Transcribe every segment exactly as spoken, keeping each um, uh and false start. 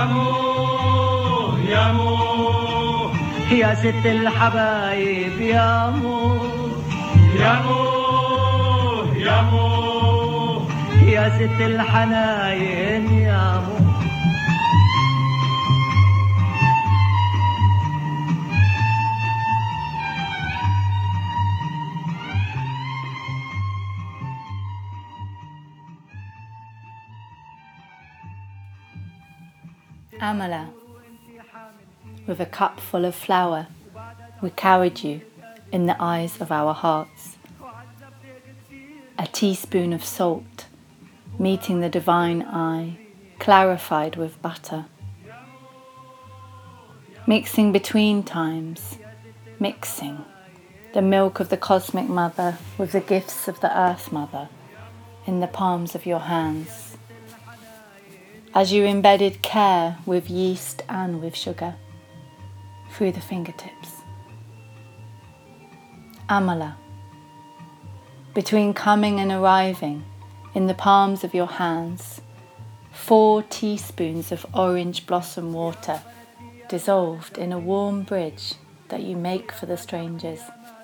يامو يامو يا ست الحبايب يامو يامو يامو يا ست الحناين يامو Amala, with a cup full of flour, we carried you in the eyes of our hearts. A teaspoon of salt, meeting the divine eye, clarified with butter. Mixing between times, mixing the milk of the cosmic mother with the gifts of the earth mother in the palms of your hands. As you embedded care with yeast and with sugar through the fingertips. Amala, between coming and arriving in the palms of your hands, four teaspoons of orange blossom water dissolved in a warm bridge that you make for the strangers.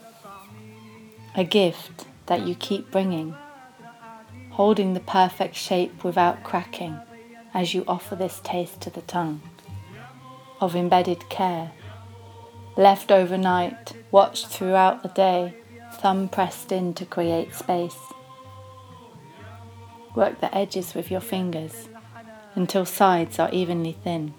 A gift that you keep bringing, holding the perfect shape without cracking, as you offer this taste to the tongue, of embedded care, left overnight, watched throughout the day, thumb pressed in to create space. Work the edges with your fingers until sides are evenly thin.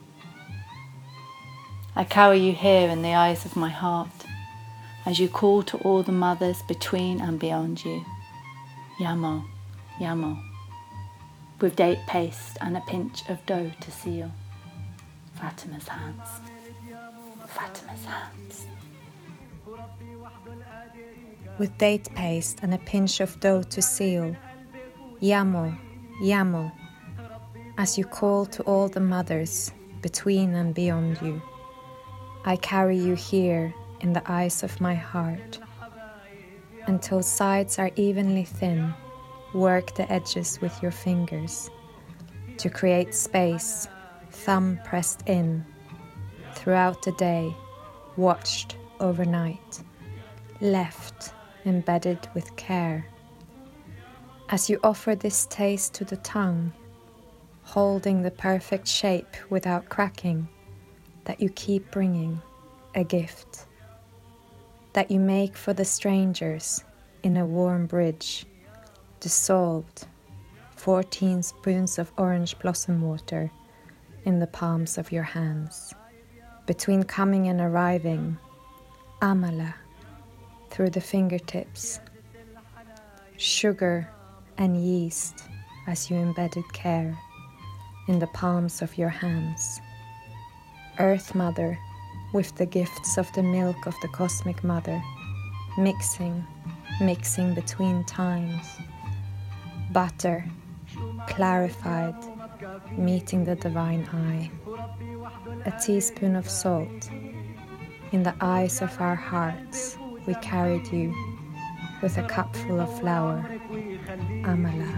I carry you here in the eyes of my heart, as you call to all the mothers between and beyond you. Yamo, Yamo. With date paste and a pinch of dough to seal. Fatima's hands, Fatima's hands. With date paste and a pinch of dough to seal. Yamo, Yamo, as you call to all the mothers between and beyond you. I carry you here in the eyes of my heart. Until sides are evenly thin, work the edges with your fingers to create space, thumb pressed in, throughout the day, watched overnight, left embedded with care. As you offer this taste to the tongue, holding the perfect shape without cracking, that you keep bringing, a gift that you make for the strangers in a warm bridge, dissolved fourteen spoons of orange blossom water in the palms of your hands. Between coming and arriving, amala through the fingertips, sugar and yeast as you embedded care in the palms of your hands. Earth Mother with the gifts of the milk of the Cosmic Mother, mixing, mixing between times. Butter, clarified, meeting the divine eye. A teaspoon of salt. In the eyes of our hearts, we carried you with a cup full of flour. Amala.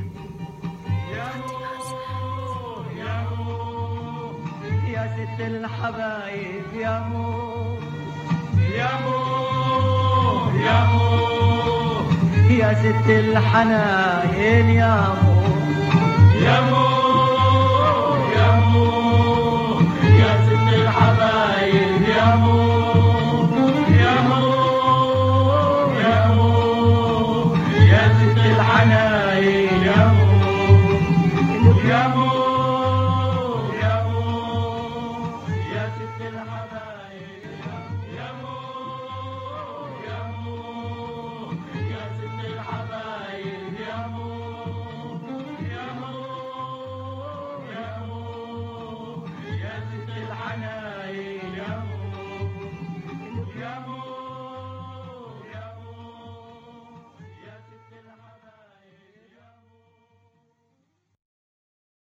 يا ست الحبايب يامو يامو يامو يا ست الحناين يامو يامو